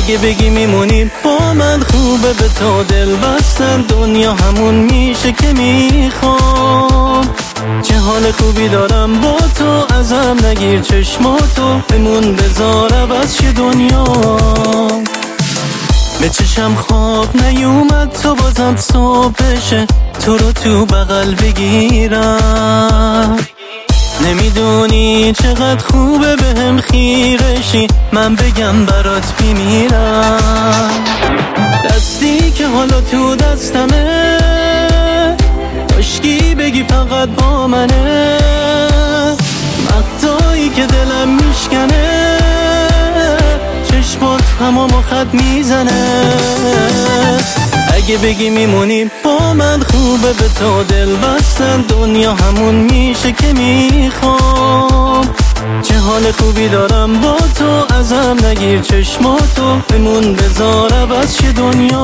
اگه بگی میمونی با من خوبه، به تو دل بستن دنیا همون میشه که میخوام. چه حال خوبی دارم با تو، ازم نگیر چشماتو، بمون بذار عوض شه دنیا. به چشم خواب نیومد تو بازم صبح بشه، تو رو تو بغل بگیرم. نمیدونی چقدر خوبه بهم خیرشی، من بگم برات میمیرم. دستی که حالا تو دستمه، داشتی بگی فقط با منه. مقطعی که دلم میشکنه، چشمات همامو خط میزنه. اگه بگی میمونی با من خوبه، به تو دل بستن دنیا همون میشه که میخوام. چه حال خوبی دارم با تو، ازم نگیر چشماتو، بمون بذار عوض شه دنیا.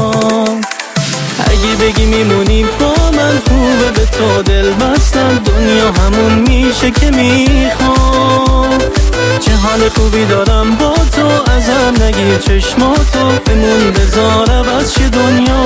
اگه بگی میمونی با من خوبه، به تو دل بستن دنیا همون میشه که میخوام. چه حال خوبی دارم با تو، ازم نگیر چشماتو، بمون بذار عوض شه دنیا.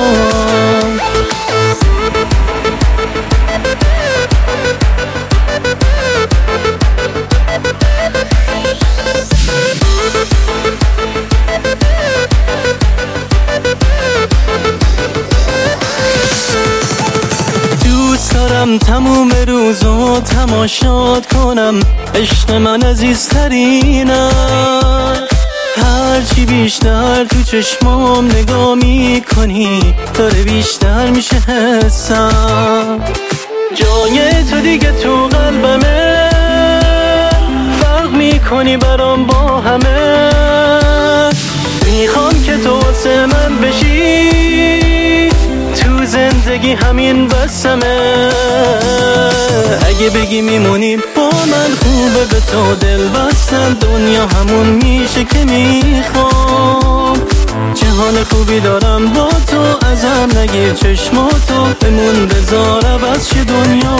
دوست دارم تموم روزو تماشات کنم، عشق من عزیزترینم. هرچی بیشتر تو چشمام نگاه میکنی، داره بیشتر میشه حسم. جای تو دیگه تو قلبمه، فرق میکنی برام با همه. میخوام که تو واسه من بشی، تو زندگی همین بسمه. اگه بگی میمونی با من خوبه، به تو دل بستن دنیا همون میشه که میخوام. چه حال خوبی دارم با تو، ازم نگیر چشماتو، بمون بذار عوض شه دنیا.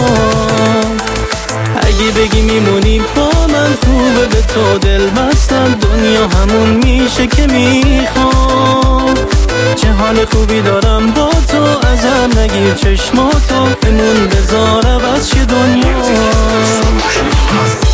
اگه بگی میمونی با من خوبه، به تو دل بستن دنیا همون میشه که میخوام. چه حال خوبی دارم با تو، ازم نگیر چشماتو، بمون بذار عوض شه دنیا.